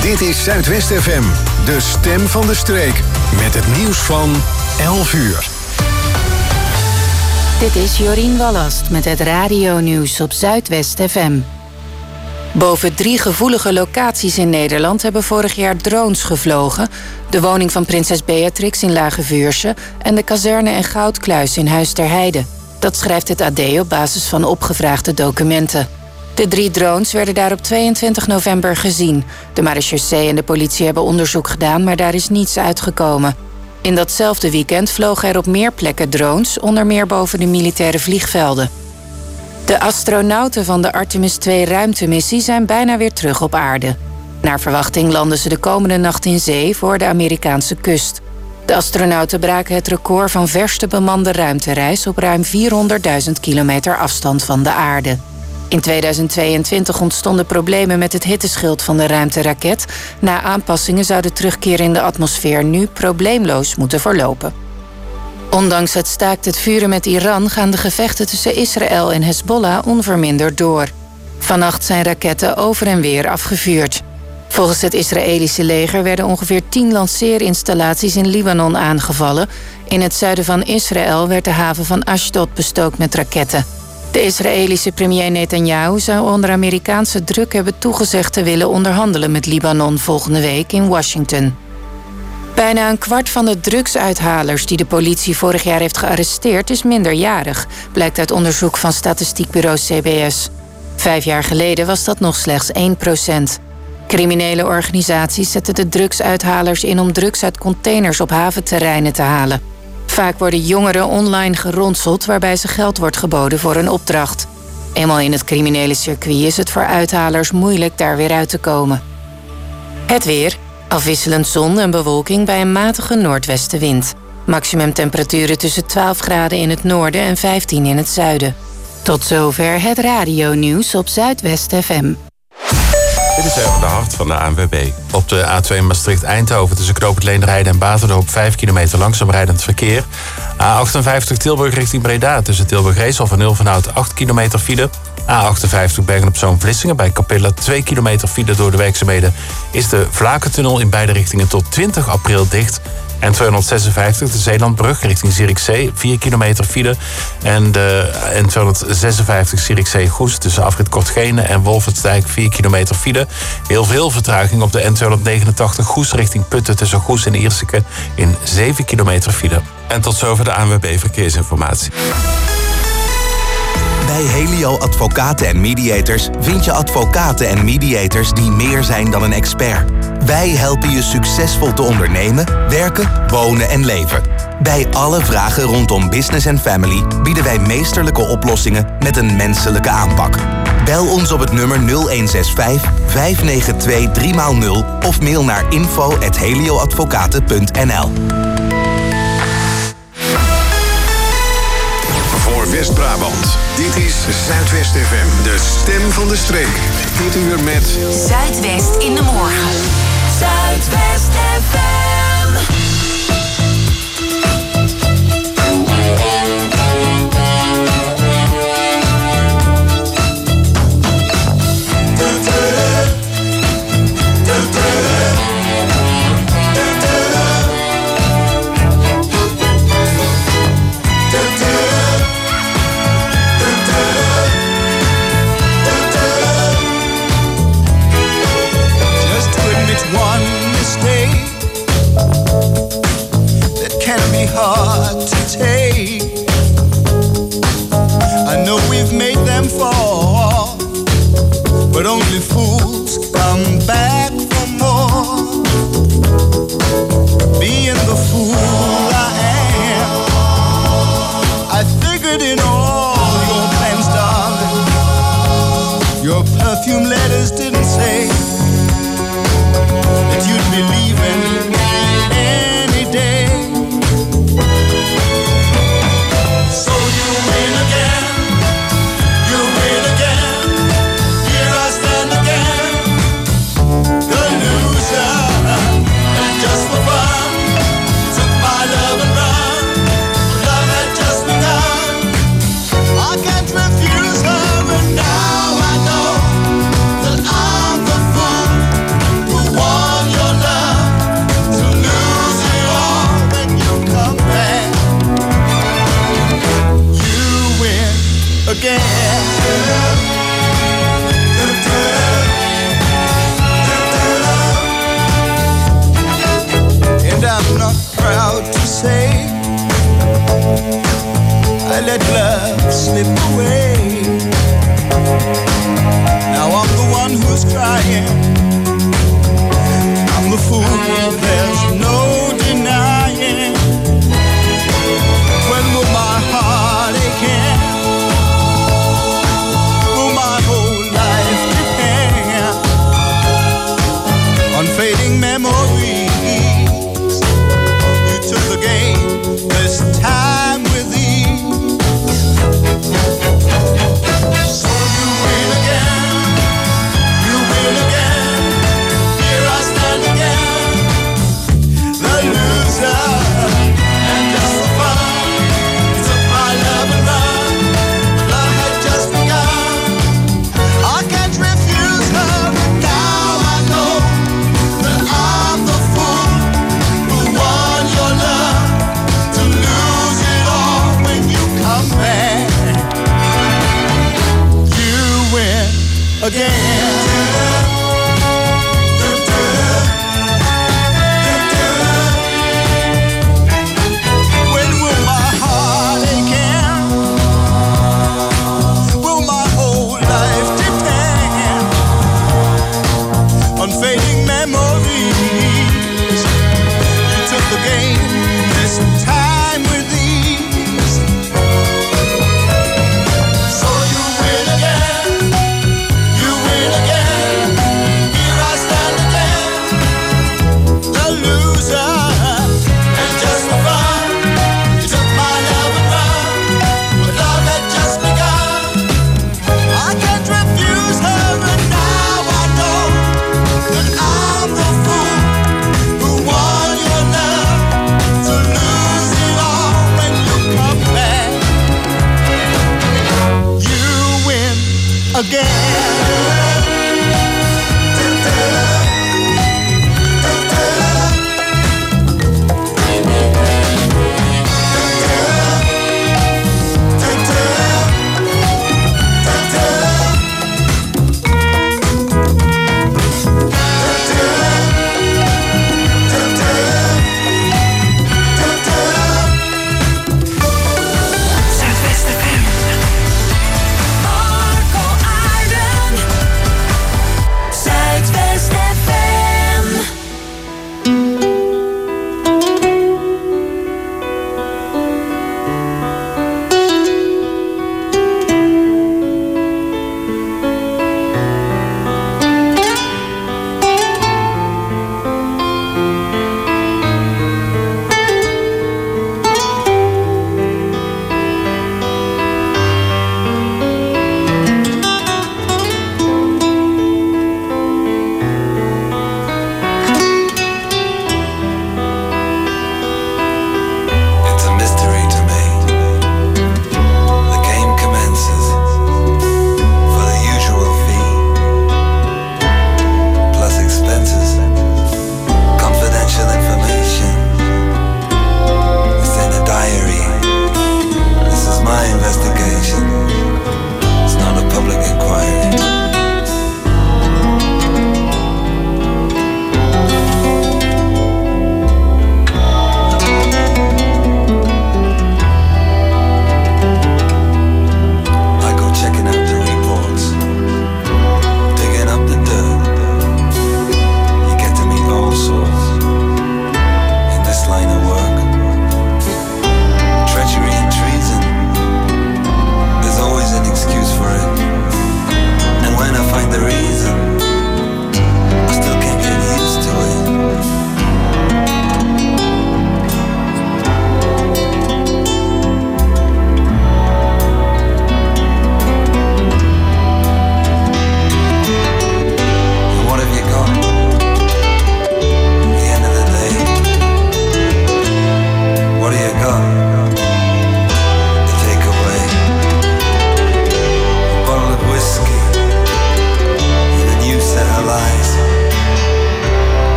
Dit is Zuidwest FM, de stem van de streek. Met het nieuws van 11 uur. Dit is Jorien Wallast met het radionieuws op Zuidwest FM. Boven 3 gevoelige locaties in Nederland hebben vorig jaar drones gevlogen. De woning van prinses Beatrix in Lage Vuursche en de kazerne en Goudkluis in Huis ter Heide. Dat schrijft het AD op basis van opgevraagde documenten. De 3 drones werden daar op 22 november gezien. De marechaussee en de politie hebben onderzoek gedaan, maar daar is niets uitgekomen. In datzelfde weekend vlogen er op meer plekken drones, onder meer boven de militaire vliegvelden. De astronauten van de Artemis 2 ruimtemissie zijn bijna weer terug op aarde. Naar verwachting landen ze de komende nacht in zee voor de Amerikaanse kust. De astronauten braken het record van verste bemande ruimtereis op ruim 400.000 kilometer afstand van de aarde. In 2022 ontstonden problemen met het hitteschild van de ruimteraket. Na aanpassingen zou de terugkeer in de atmosfeer nu probleemloos moeten verlopen. Ondanks het staakt het vuren met Iran gaan de gevechten tussen Israël en Hezbollah onverminderd door. Vannacht zijn raketten over en weer afgevuurd. Volgens het Israëlische leger werden ongeveer 10 lanceerinstallaties in Libanon aangevallen. In het zuiden van Israël werd de haven van Ashdod bestookt met raketten. De Israëlische premier Netanyahu zou onder Amerikaanse druk hebben toegezegd te willen onderhandelen met Libanon volgende week in Washington. Bijna een kwart van de drugsuithalers die de politie vorig jaar heeft gearresteerd is minderjarig, blijkt uit onderzoek van statistiekbureau CBS. 5 jaar geleden was dat nog slechts 1%. Criminele organisaties zetten de drugsuithalers in om drugs uit containers op haventerreinen te halen. Vaak worden jongeren online geronseld waarbij ze geld wordt geboden voor een opdracht. Eenmaal in het criminele circuit is het voor uithalers moeilijk daar weer uit te komen. Het weer. Afwisselend zon en bewolking bij een matige noordwestenwind. Maximumtemperaturen tussen 12 graden in het noorden en 15 in het zuiden. Tot zover het radionieuws op Zuidwest FM. Dit is even de hart van de ANWB. Op de A2 Maastricht-Eindhoven tussen Knoopend Leenderheide en Baterdorp 5 kilometer langzaam rijdend verkeer. A58 Tilburg richting Breda tussen Tilburg-Reeshof en Ulvenhout 8 kilometer file. A58 Bergen-op-Zoom-Vlissingen bij Capella 2 kilometer file door de werkzaamheden. Is de Vlakentunnel in beide richtingen tot 20 april dicht. En 256 de Zeelandbrug richting Zierikzee 4 kilometer file. En de N256 Zierikzee-Goes tussen afrit Kortgene en Wolfertsdijk 4 kilometer file. Heel veel vertraging op de N289 Goes richting Putten tussen Goes en Ierseke in 7 kilometer file. En tot zover de ANWB Verkeersinformatie. Bij Helio Advocaten en Mediators vind je advocaten en mediators die meer zijn dan een expert. Wij helpen je succesvol te ondernemen, werken, wonen en leven. Bij alle vragen rondom business en family bieden wij meesterlijke oplossingen met een menselijke aanpak. Bel ons op het nummer 0165 592 3x0 of mail naar info@helioadvocaten.nl. Voor West-Brabant, dit is Zuidwest FM, de stem van de streek. Dit uur met Zuidwest in de morgen. Zuidwest FM. Hard to take. I know we've made them fall, but only fools come back for more. Being the fool I am, I figured in all your plans, darling, your perfume letters didn't say that you'd be leaving any day. lying. I'm a fool, there's no denying. When will my heart again? Will my whole life depend on fading memories? You took the game this time with ease. So you win again, you win again.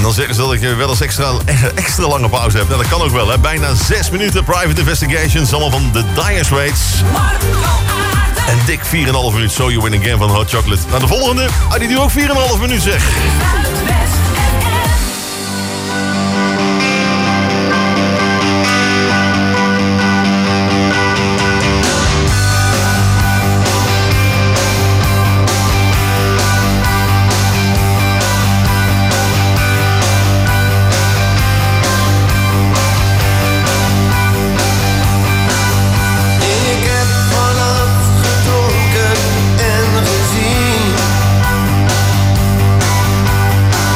En dan zeggen ze dat ik wel eens extra lange pauze heb. Nou, dat kan ook wel, hè. Bijna 6 minuten Private Investigations. Allemaal van de Dire Straits. En dik 4,5 minuut So You Win Again van Hot Chocolate. Nou, de volgende, die duurt ook 4,5 minuut, zeg. En gezien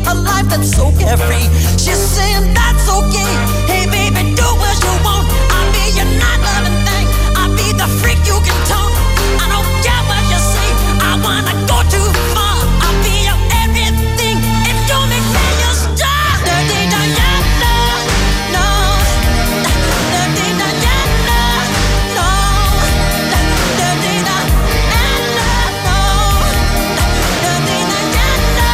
a life that's so carefree. She's saying that's okay. Hey baby, do what you want. I'll be your not loving thing. I'll be the freak you can talk. I don't care what you say. I wanna go too far. I'll be your everything. If you make me your star. Dirty Diana, no. Dirty Diana, no. Dirty Diana, no. Dirty Diana.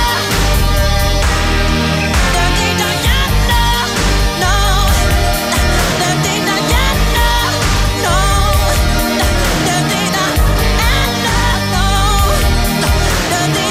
Dirty Diana, no. Dirty Diana, no. Dirty Diana, no. Dirty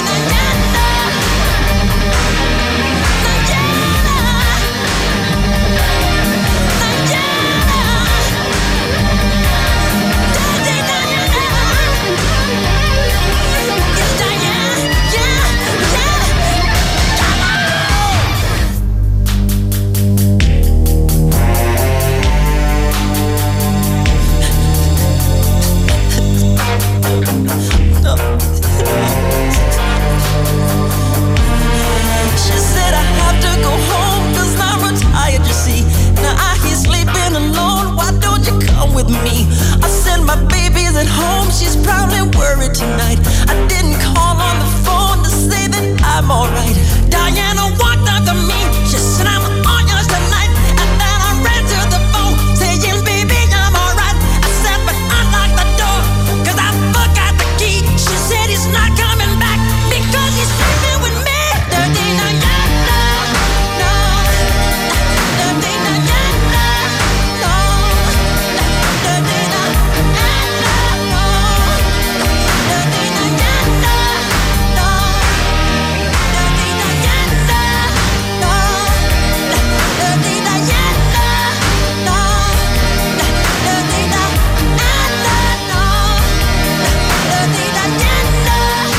She said I have to go home 'cause I'm retired, you see. Now I hear sleeping alone, why don't you come with me? I said my baby's at home, she's probably worried tonight. I didn't call on the phone to say that I'm alright. Diana walked up to me, she said I'm on yours tonight. And then I ran to the phone, saying baby I'm alright. I said but unlock the door, 'cause I forgot the key. She said he's not coming back because he's sleeping with me. Dirty Diana, no. Dirty Diana, no. Dirty Diana, no. Dirty Diana, no. Dirty Diana, no. Dirty Diana, no. Dirty Diana, no. Dirty Diana.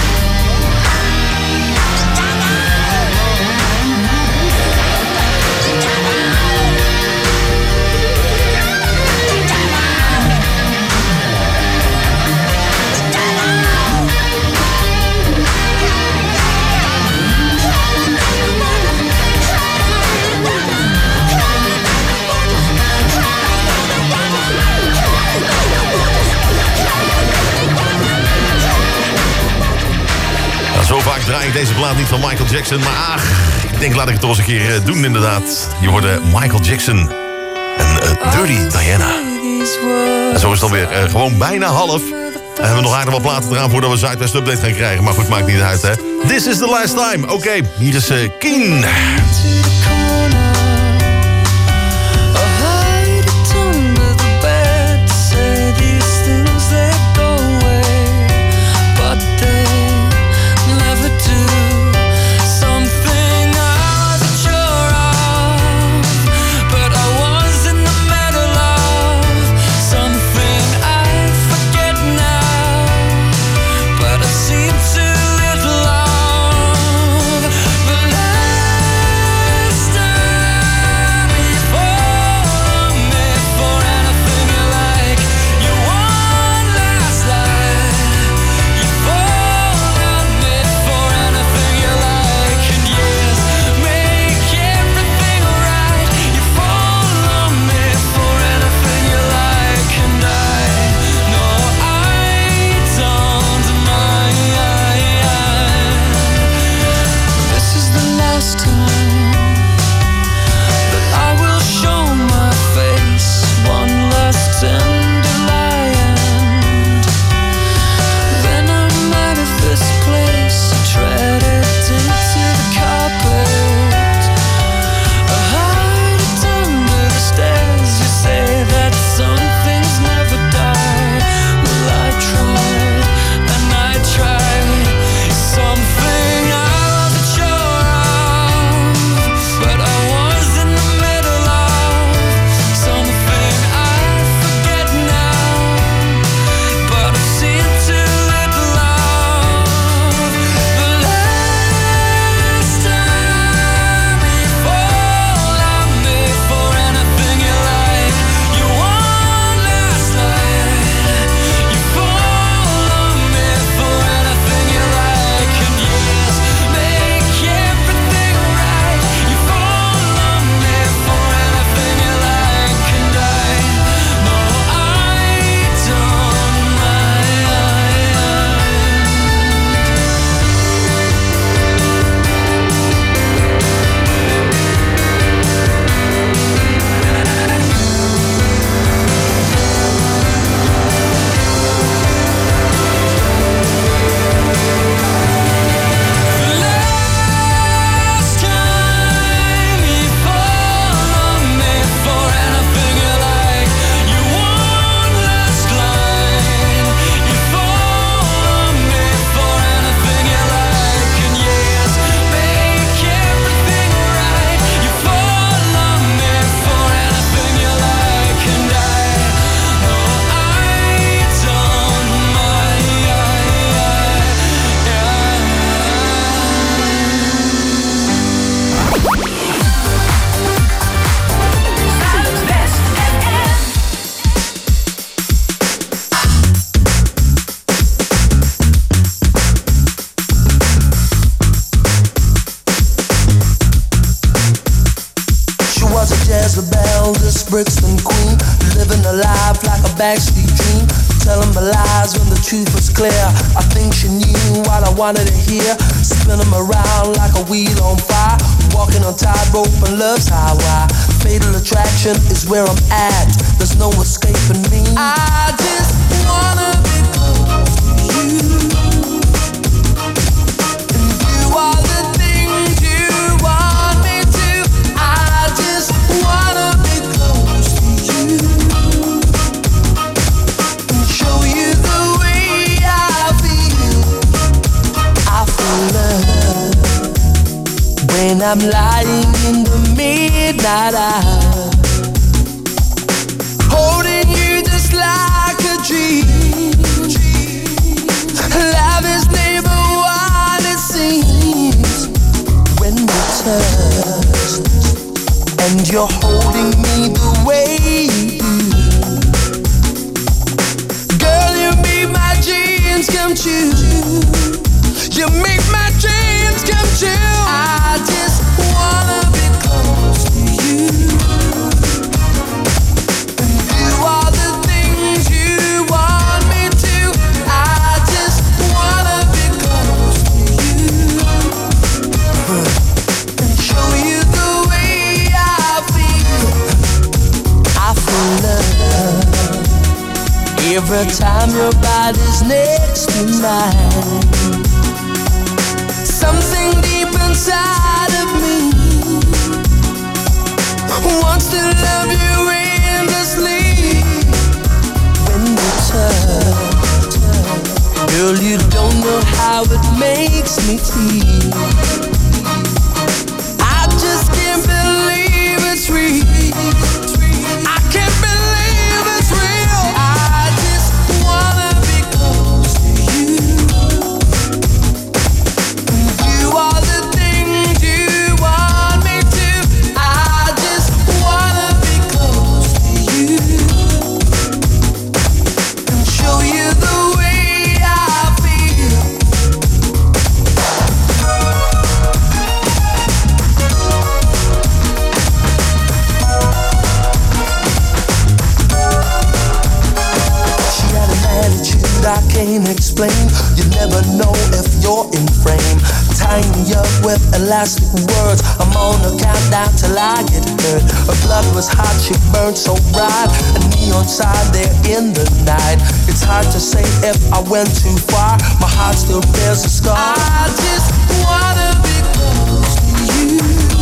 Nou, zo vaak draai ik deze plaat niet van Michael Jackson. Maar ach, ik denk laat ik het toch eens een keer doen inderdaad. Je hoorde Michael Jackson en Dirty Diana. En zo is het alweer gewoon bijna half. En hebben we nog aardig wat platen eraan voordat we Zuidwest Update gaan krijgen. Maar goed, maakt niet uit hè. This is the last time. Oké, hier is Keen. Seem too little love, but life like a backstreet dream. Telling my lies when the truth was clear. I think she knew what I wanted to hear. Spin them around like a wheel on fire. Walking on tightrope and love's highway. Fatal attraction is where I'm at. There's no escaping me. I just wanna be close to you. And do all the things you want me to. I just wanna be close to you. And show you the way I feel. I feel love when I'm lying in the midnight hour, holding you just like a dream. Love is never what it seems when we touch, and you're holding me the way you do. Girl, you make my dreams come true. You make my dreams come true. I just wanna be close to you and do all the things you want me to. I just wanna be close to you and show you the way I feel. I feel love every time your body's next to mine. Something deep inside of me wants to love you endlessly. When you touch, girl, you don't know how it makes me feel. I just can't believe it's real. I can't believe it's real. I just wanna be close to you. All the things you want me to. I just wanna be close to you and show you the way I feel. She had an attitude I can't explain. You never know if you're in frame. Tying me up with elastic words. I'm on a countdown till I get hurt. Her blood was hot, she burned so bright. A neon sign there in the night. It's hard to say if I went too far. My heart still bears a scar. I just wanna be close to you.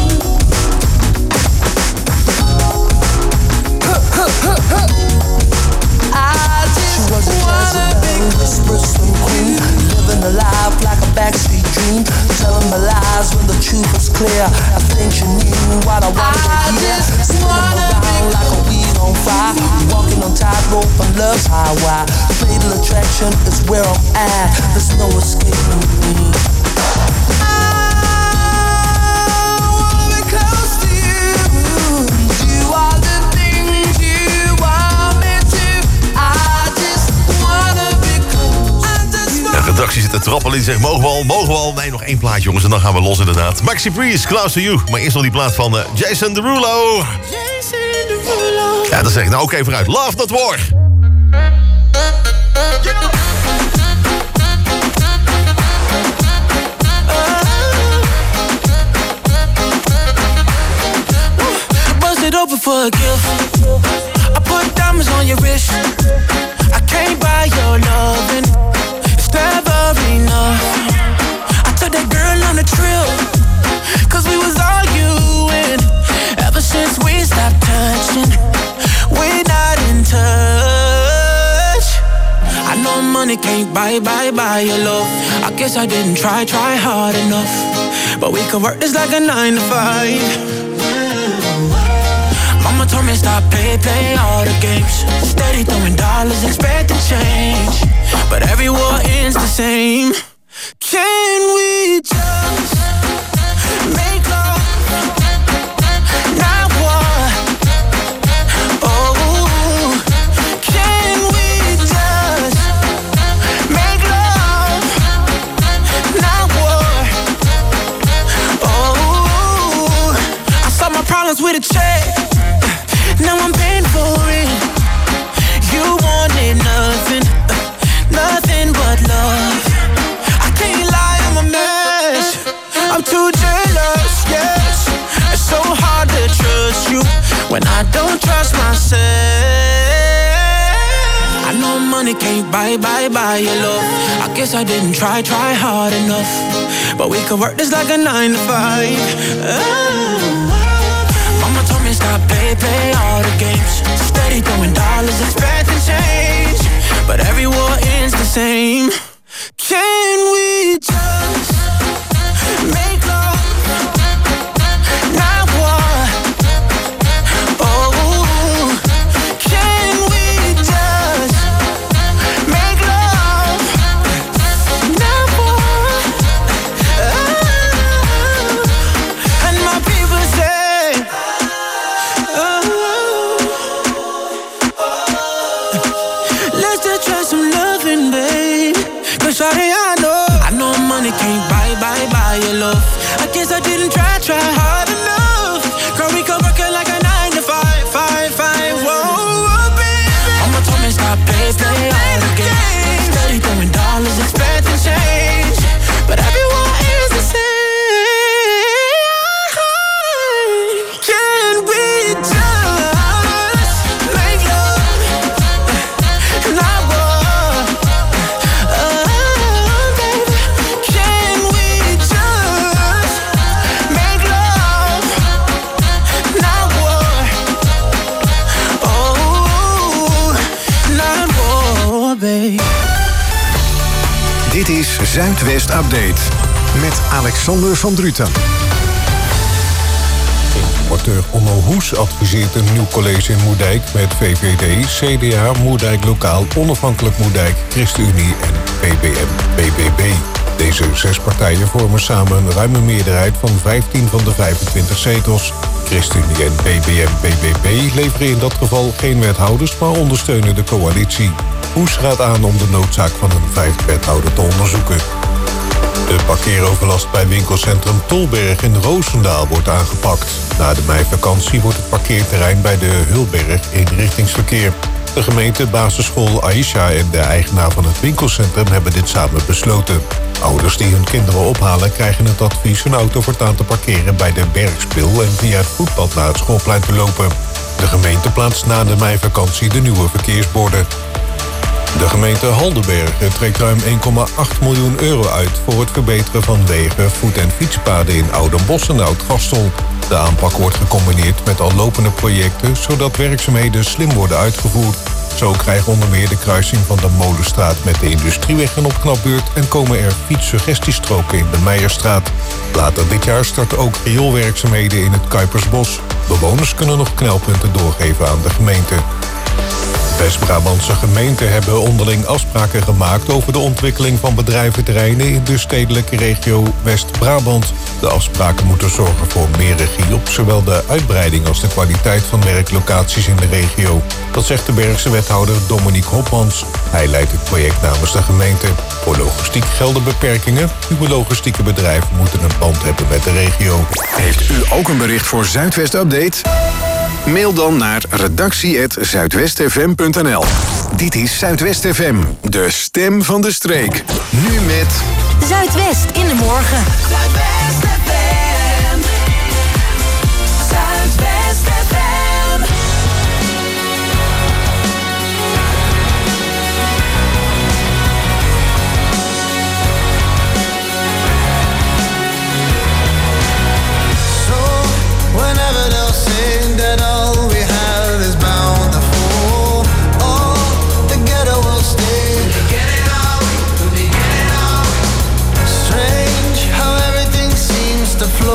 I just wanna be close to you. Living a life like a backstreet dream. Telling my lies when the truth was clear. I think you knew what I wanted to hear. Spinning around like a wheel on fire. Walking on tightrope on love's highway. Fatal attraction is where I'm at. There's no escaping me. I wanna be close to you. Do all the things you want me to. I just wanna be close. De redactie zit te trappelen. Die zegt, mogen we al? Nee, nog één plaatje, jongens. En dan gaan we los inderdaad. Maxi Priest, Close to You. Maar eerst nog die plaat van Jason Derulo. Ja, dan zeg ik nou oké, vooruit. Love Not War. Bust it open for a gift. I put diamonds on your wrist. I can't buy your loving. It's never enough. I took that girl on a trip, 'cause we was arguing. Ever since we stopped touching, we're not in touch. I know money can't buy your love. I guess I didn't try hard enough. But we can work this like a 9 to 5. Mama told me stop play all the games. Steady throwing dollars, expecting change. But every war ends the same. Can we just make love, not war? Oh, can we just make love, not war? Oh, I solved my problems with a check. Now I'm paying for it. money can't buy your love. I guess I didn't try hard enough. But we could work this like a 9 to 5. Mama told me stop, play all the games. Steady throwing dollars, expecting change. But every war ends the same. Can we just make love? Not war. Oh, can we just make love? Not war. Oh, and my people say, let's just try some loving, babe. 'Cause shawty, I know money can't buy your love. I guess I didn't try hard enough. Girl, we could work it like a 9 to 5. Whoa, baby. Mama told me stop, play all the games. Steady throwing dollars, expecting change. But everyone is the same. Can we just make love? Not war. Baby, can we just make love? Not war. Oh, not war, babe. Dit is Zuidwest Update met Alexander van Druten. Rapporteur Onno Hoes adviseert een nieuw college in Moerdijk met VVD, CDA, Moerdijk Lokaal, Onafhankelijk Moerdijk, ChristenUnie en PBM-BBB. Deze 6 partijen vormen samen een ruime meerderheid van 15 van de 25 zetels. ChristenUnie en PBM-BBB leveren in dat geval geen wethouders, maar ondersteunen de coalitie. Hoes raadt aan om de noodzaak van een 5e wethouder te onderzoeken. De parkeeroverlast bij winkelcentrum Tolberg in Roosendaal wordt aangepakt. Na de meivakantie wordt het parkeerterrein bij de Hulberg eenrichtingsverkeer. De gemeente, basisschool Aisha en de eigenaar van het winkelcentrum hebben dit samen besloten. Ouders die hun kinderen ophalen krijgen het advies hun auto voortaan te parkeren bij de Bergspil en via het voetpad naar het schoolplein te lopen. De gemeente plaatst na de meivakantie de nieuwe verkeersborden. De gemeente Haldenbergen trekt ruim 1,8 miljoen euro uit voor het verbeteren van wegen, voet- en fietspaden in Oudenbosch en Oud-Gastel. De aanpak wordt gecombineerd met al lopende projecten, zodat werkzaamheden slim worden uitgevoerd. Zo krijgt onder meer de kruising van de Molenstraat met de Industrieweg een opknapbeurt en komen er fietssuggestiestroken in de Meijerstraat. Later dit jaar starten ook rioolwerkzaamheden in het Kuipersbos. Bewoners kunnen nog knelpunten doorgeven aan de gemeente. West-Brabantse gemeenten hebben onderling afspraken gemaakt over de ontwikkeling van bedrijventerreinen in de stedelijke regio West-Brabant. De afspraken moeten zorgen voor meer regie op zowel de uitbreiding als de kwaliteit van werklocaties in de regio. Dat zegt de Bergse wethouder Dominique Hopmans. Hij leidt het project namens de gemeente. Voor logistiek gelden beperkingen. Nieuwe logistieke bedrijven moeten een band hebben met de regio. Heeft u ook een bericht voor Zuidwest Update? Mail dan naar redactie@zuidwestfm.nl. Dit is Zuidwest FM, de stem van de streek. Nu met Zuidwest in de morgen. Zuidwest FM. Zuidwest FM. So, whenever they'll say that all we have is bound to fall, all together we'll stay. Strange how everything seems to flow.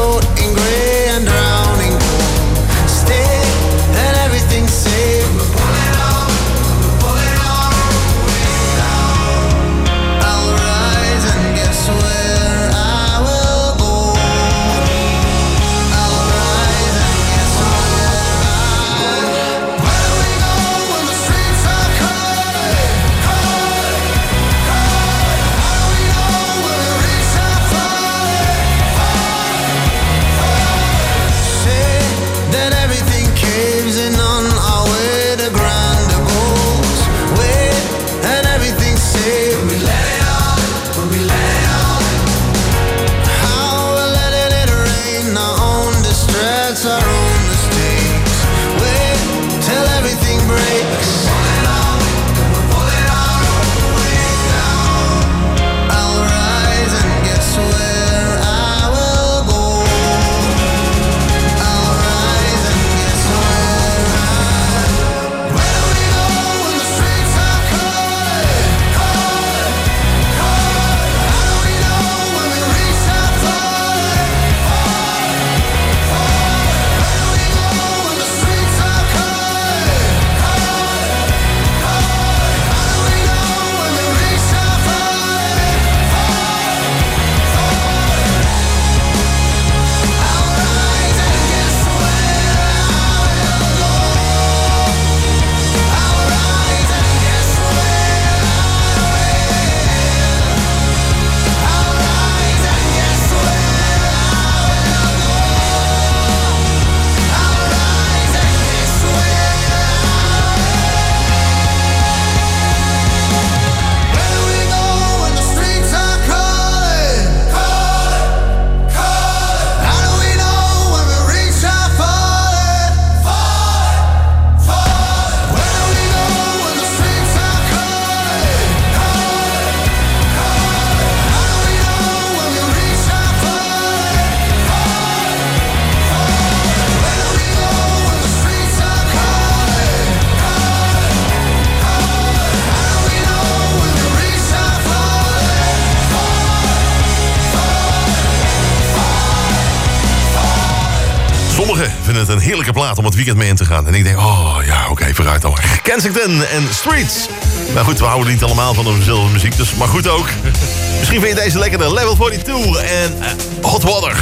vind het een heerlijke plaat om het weekend mee in te gaan. En ik denk, oh ja, oké, vooruit dan maar. Kensington en Streets. Maar goed, we houden niet allemaal van de zilver muziek, dus maar goed ook. Misschien vind je deze lekkerder. Level 42 en Hot Water.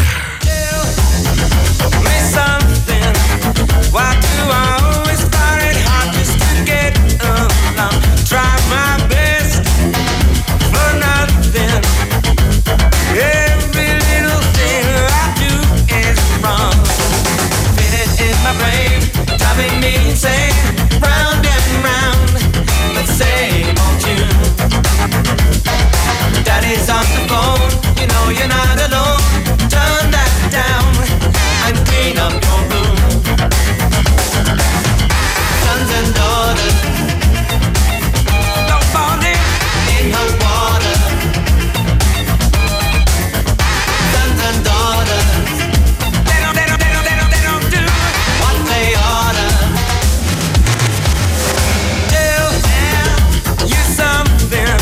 Why do I always find it hard just to get along? Try my best for nothing. Every little thing I do is wrong. Feel it in my brain, driving me insane. Round and round, but same old tune. Daddy's on the phone, you know you're not alone. Turn that down and clean up your room. Sons and daughters, don't fall in hot water. Sons and daughters, they don't do what they oughta. Tell you something.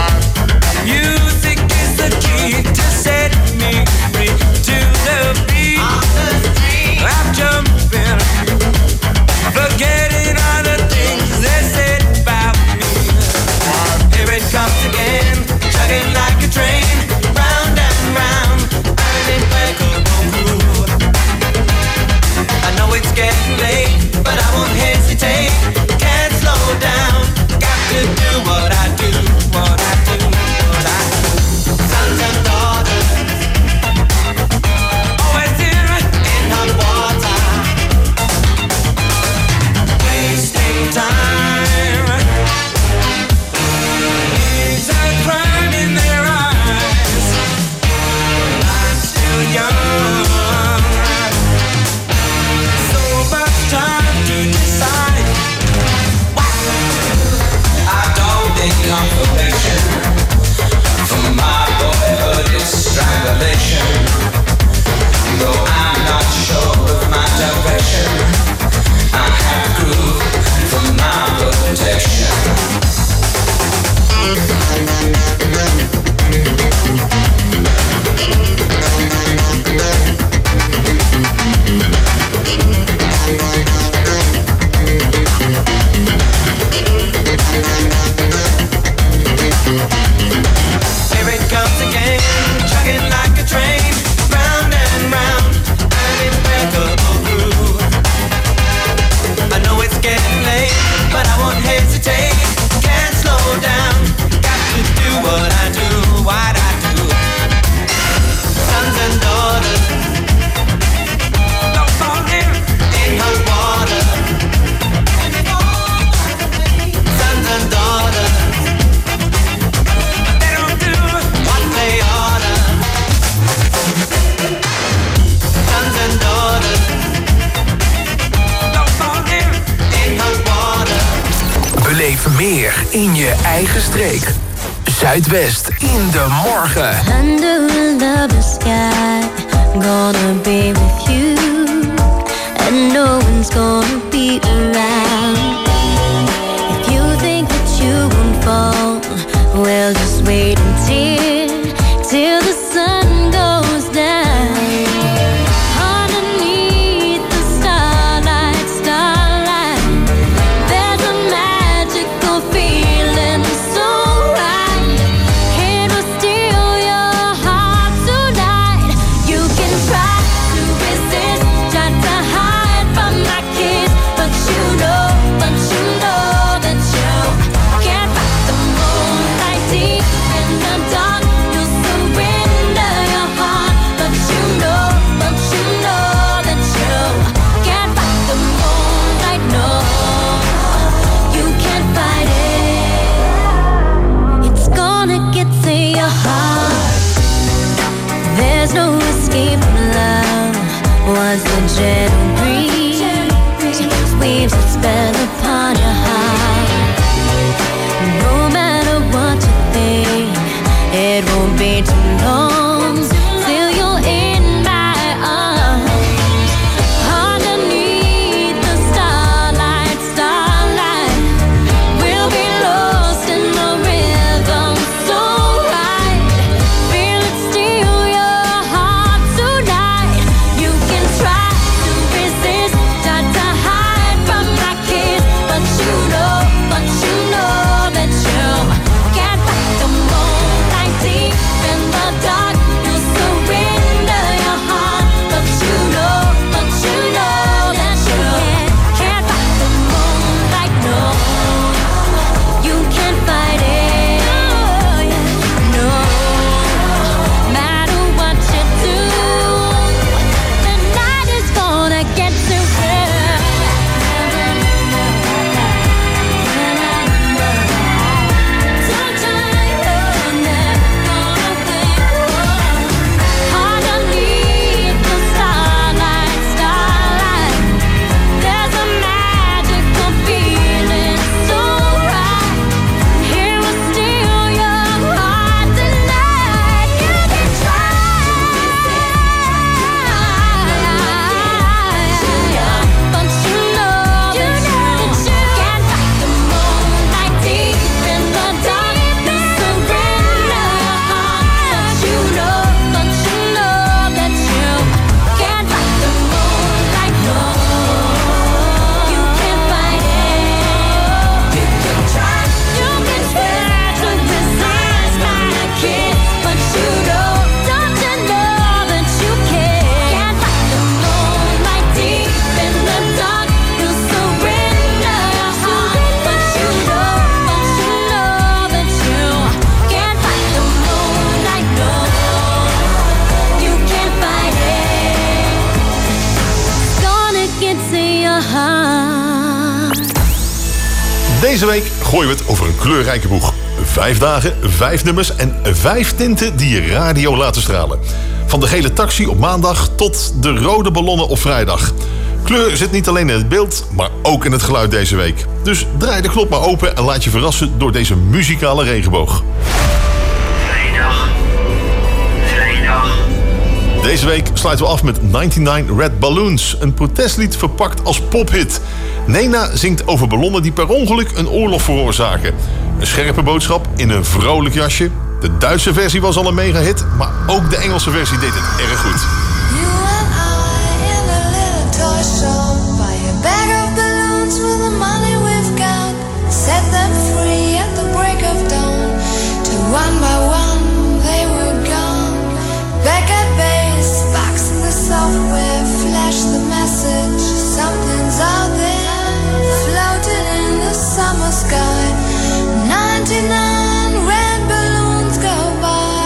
Music is the key to set me free. To the beat, I'm jumping, forgetting all the things they said about me. Here it comes again, chugging like a train, round and round, an impeccable groove. I know it's getting late, but I won't hesitate. Can't slow down, got to do what I do, what I do, what I do. Sons and daughters, always here in hot water. Wasting time, it's a crime in their eyes. I'm still young, so much time to decide. I don't think confirmation from my boyhood is strangulation. Though I'm not sure of my direction, I have to groove for my protection. Here it comes again, chugging like a train, round and round, an impeccable groove. I know it's getting late, but I won't hesitate. Can't slow down, got to do what I do, what I do. Sons and daughters, don't fall in hot water. Sons and daughters, they don't do what they oughta. Sons and daughters, don't fall in hot water. Beleef meer in je eigen streek. Zuidwest in de morgen. Under a lovely sky, gonna be with you, and no one's gonna be around. If you think that you won't fall, well, just wait till the sun goes down. Underneath the starlight, there's a magical feeling so right. It will steal your heart tonight. You can try to resist, try to hide from my kiss, but you know that you can't fight the moonlight deep in the dark. You'll surrender your heart, but you know that you can't fight the moonlight. No, you can't fight it. It's gonna get to your heart. There's no escape from love. Once the gentle breeze weaves its spell upon your heart, no matter what you think, it won't be too long till you're in my arms. Underneath the starlight, we'll be lost in the rhythm so right. Feel it steal your heart tonight. You can try to Deze week gooien we het over een kleurrijke boeg. 5 dagen, 5 nummers en 5 tinten die je radio laten stralen. Van de gele taxi op maandag tot de rode ballonnen op vrijdag. Kleur zit niet alleen in het beeld, maar ook in het geluid deze week. Dus draai de knop maar open en laat je verrassen door deze muzikale regenboog. Vrijdag. Deze week sluiten we af met 99 Red Balloons, een protestlied verpakt als pophit. Nena zingt over ballonnen die per ongeluk een oorlog veroorzaken. Een scherpe boodschap in een vrolijk jasje. De Duitse versie was al een megahit, maar ook de Engelse versie deed het erg goed. You and I in a little toy shop, buy a bag of balloons with the money we've got. Set them free at the break of dawn. To one by one they were gone. Back at base, box in the software, flash the message. Something's out there, floating in the summer sky. 99 red balloons go by.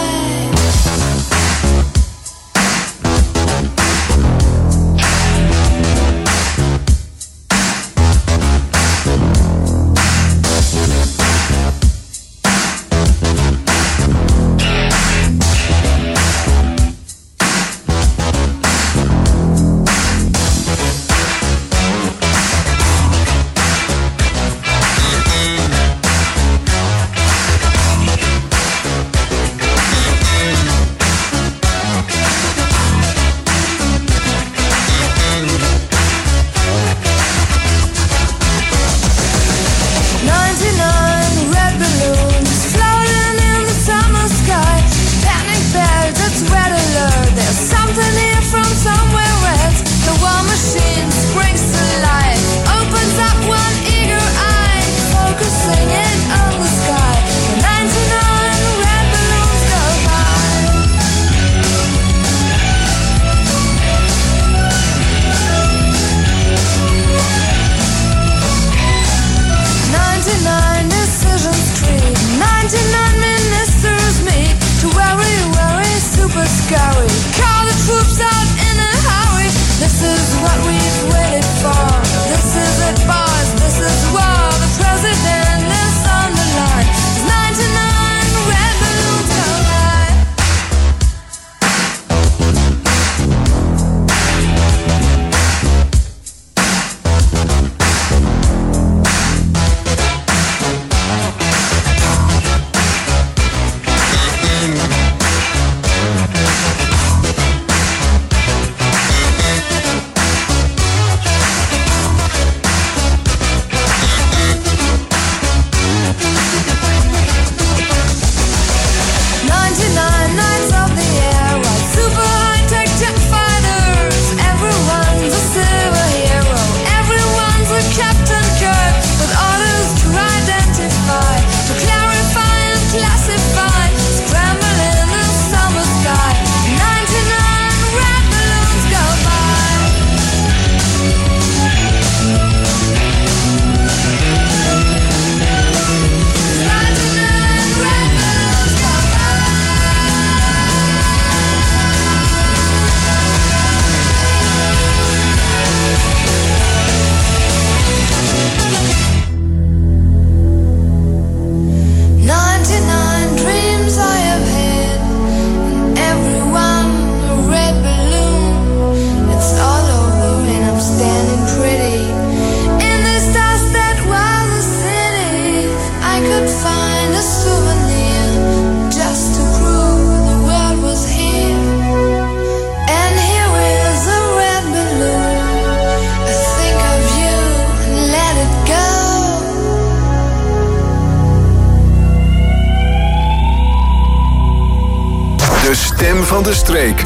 stem van de streek.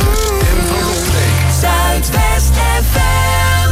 Zuidwest FM.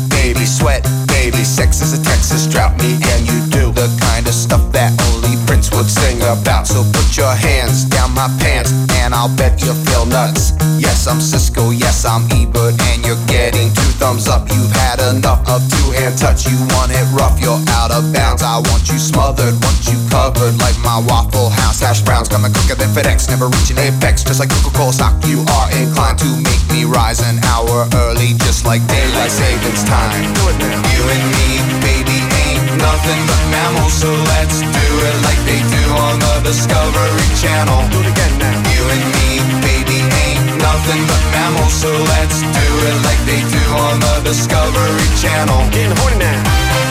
Sweat, baby, sex is a Texas drought. Me and you do the kind of stuff that only Prince would would sing about. So put your hands down my pants and I'll bet you feel nuts. Yes, I'm Cisco, yes, I'm Ebert, and you're getting 2 thumbs up. You've had enough of 2-hand touch. You want it rough, you're out of bounds. I want you smothered, want you covered like my Waffle House hash browns. Coming quicker than FedEx, never reaching apex. Just like Coca-Cola stock, you are inclined to make me rise an hour early, just like daylight savings time. Do it now. You and me, baby, ain't nothing but mammals, so let's do it like they do on the Discovery Channel. Do it again now. You and me, baby, ain't nothing but mammals, so let's do it like they do on the Discovery Channel. Getting horny now.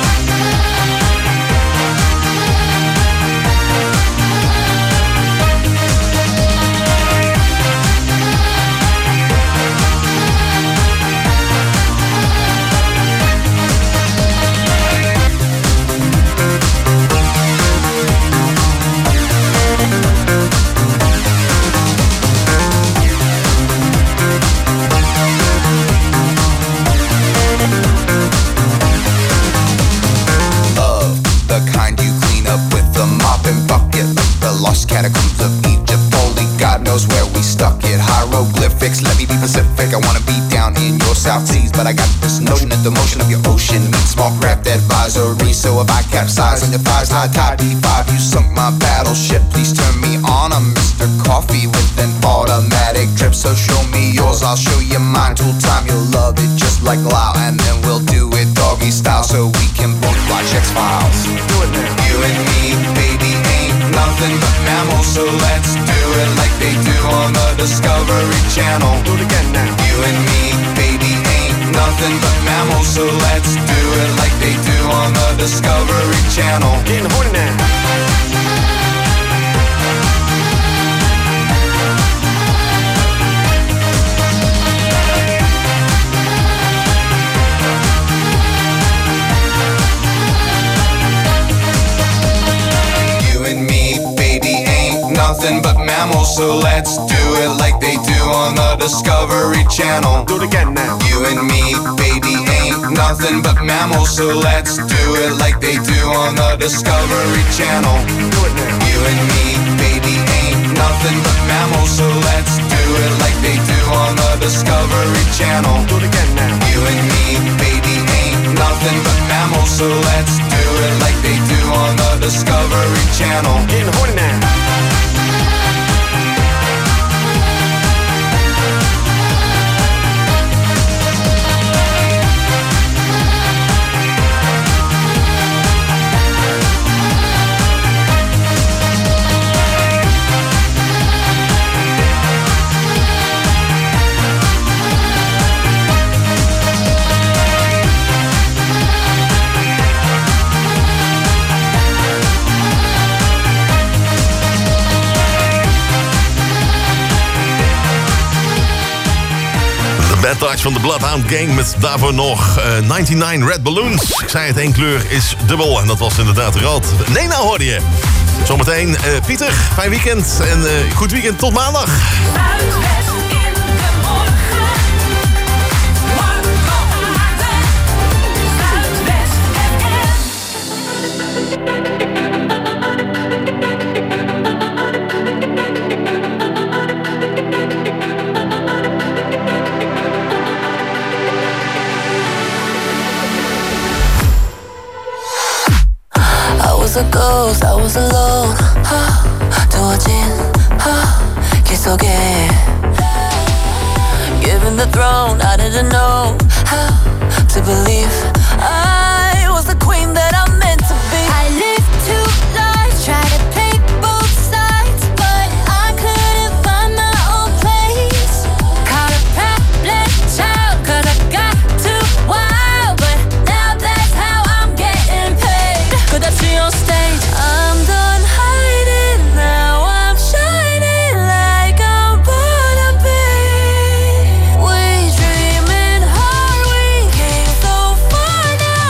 Catacombs of Egypt, only God knows where we stuck it. Hieroglyphics, let me be Pacific. I wanna be down in your South Seas, but I got this notion that the motion of your ocean meets small craft advisory. So if I capsize on your thighs, high tide B5, you sunk my battleship. Please turn me on. I'm Mr. Coffee with an automatic drip. So show me yours, I'll show you mine. Tool time, you'll love it just like Lao, and then we'll do it doggy style so we can both watch X-Files. Do it now. You and me, baby, ain't nothing but mammals, so let's do it like they do on the Discovery Channel. Do it again now. You and me, baby, ain't nothing but mammals, so let's do it like they do on the Discovery Channel. Getting horny now. Nothing but mammals, so let's do it like they do on the Discovery Channel. Do it again now. You and me, baby, ain't nothing but mammals, so let's do it like they do on the Discovery Channel. Do it now. You and me, baby, ain't nothing but mammals, so let's do it like they do on the Discovery Channel. Do it again now. You and me, baby, ain't nothing but mammals, so let's do it like they do on the Discovery Channel. Getting horny now. Bad Touch van de Bloodhound Gang met daarvoor nog 99 Red Balloons. Ik zei het, één kleur is dubbel en dat was inderdaad rood. Nee, nou hoorde je. Zometeen Pieter, fijn weekend en goed weekend tot maandag. A ghost, I was alone. 두어진 길 속에 given the throne, I didn't know how to believe I was the queen that I'm meant to be. I lived two lives, tried to play both sides, but I couldn't find my own place. Caught a problem child, 'cause I got too wild, but now that's how I'm getting paid. Could I see on stage? I'm done hiding now, I'm shining like I'm born to be. We dreaming hard, we came so far now.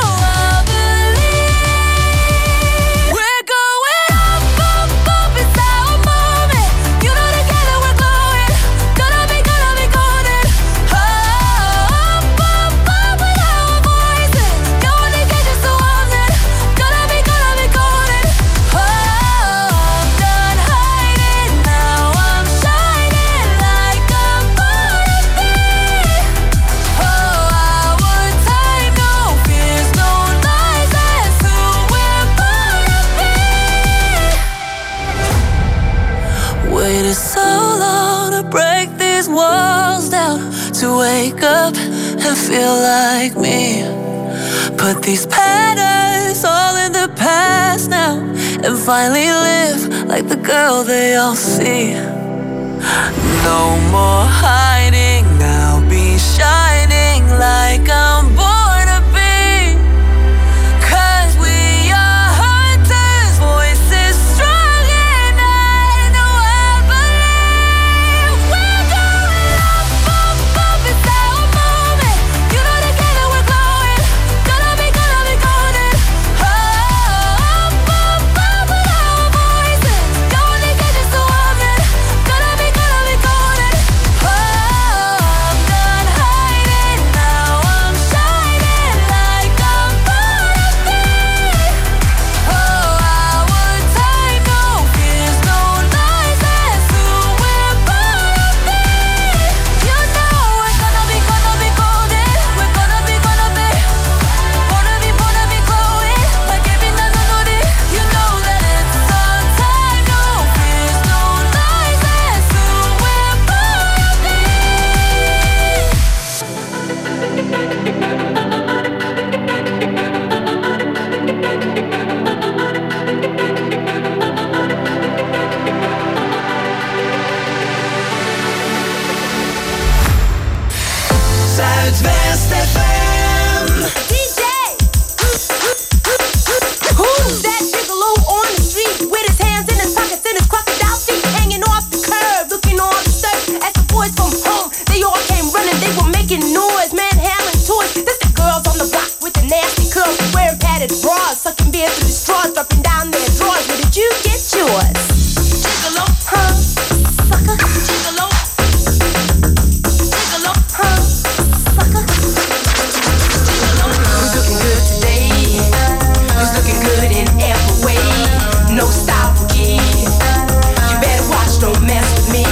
waited so long to break these walls down, to wake up and feel like me. Put these patterns all in the past now, and finally live like the girl they all see. No more hiding, I'll be shining like I'm born to be. 'Cause we are hunters, voices strong enough, and I believe we're going up, up, up, it's our moment. You know together we're glowing, gonna be golden. Up, up, up with our voices, don't need to just a woman, gonna be golden. Oh, I'm done hiding, now I'm shining like I'm born to be. Oh, our time, no fears, no lies, that's who we're born to be. You know we're gonna be golden, we're gonna be glowing, like every melody. You know that it's our time, no fears, no lies, that's who we're born to be. Zuidwest FM. DJ, who's that gigolo on the street with his hands in his pockets and his crocodile feet hanging off the curb, looking all disturbed as the boys from home, they all came running, they were making noise, manhandling toys. That's the girls on the block with the nasty curls, wearing padded bras, sucking beer through the straws, dropping down their drawers. Where did you get yours? Gigolo, huh? Sucker, gigolo. Gigolo, huh? Sucker. Who's looking good today? Who's looking good in every way? No style for kids. You better watch, don't mess with me.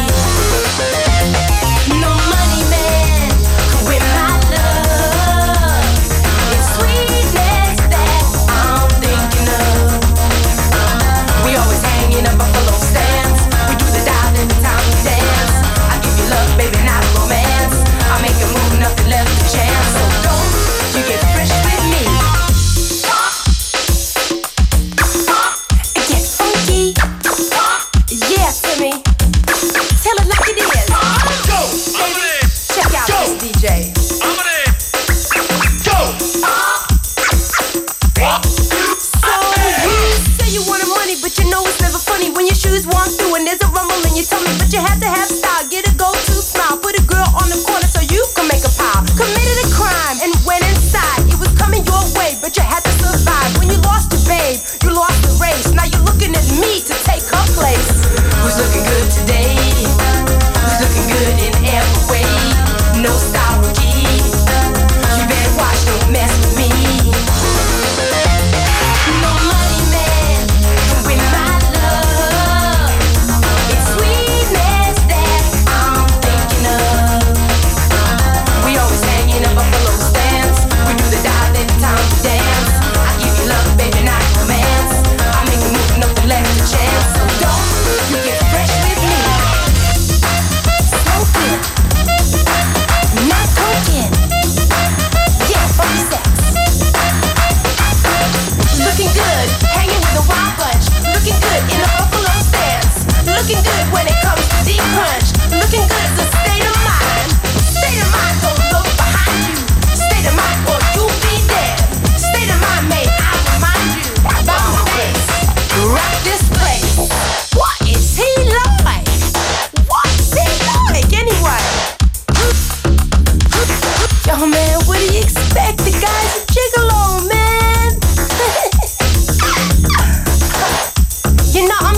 No money man can win my love. It's sweetness that I'm thinking of. We always hanging up buffalo stands. We do the dial every time we dance. I give you love, baby, not romance. I make a move, nothing left to chance. So don't you get fresh with me. Get funky. Yeah, Timmy. Tell it like it is. Go, baby. Check out this DJ. So you say you wanted money, but you know it's never funny when your shoes walk through and there's a rumble in your tummy. But you have to have style, get a go-to smile, put a girl on the corner so you can make a pile. Committed a crime and went inside. It was coming your way, but you had to survive. When you lost your babe, you lost the race. Now you're looking at me to take her place. Who's looking good today? Who's looking good in every way? No style rookie. You better watch, don't mess with me. No money man can win my love. It's sweetness that I'm thinking of. We always hanging up buffalo stands. We do the dive every time we dance. I give you love, baby, not romance. I make a move, nothing left to chance. So don't you get fresh with me. Smoking, not coking. Yeah, funky sex. Looking good, hanging with a wild bunch. Looking good in a buffalo stance. Looking good when it comes to deep punch. Looking good is a state of mind. State of mind, don't look behind you. State of mind or you'll be dead. State of mind, may I remind you about the face. Rock this place. What is he like? What's he like anyway? Yo man, what do you expect? The guy's a gigolo, man. You know I'm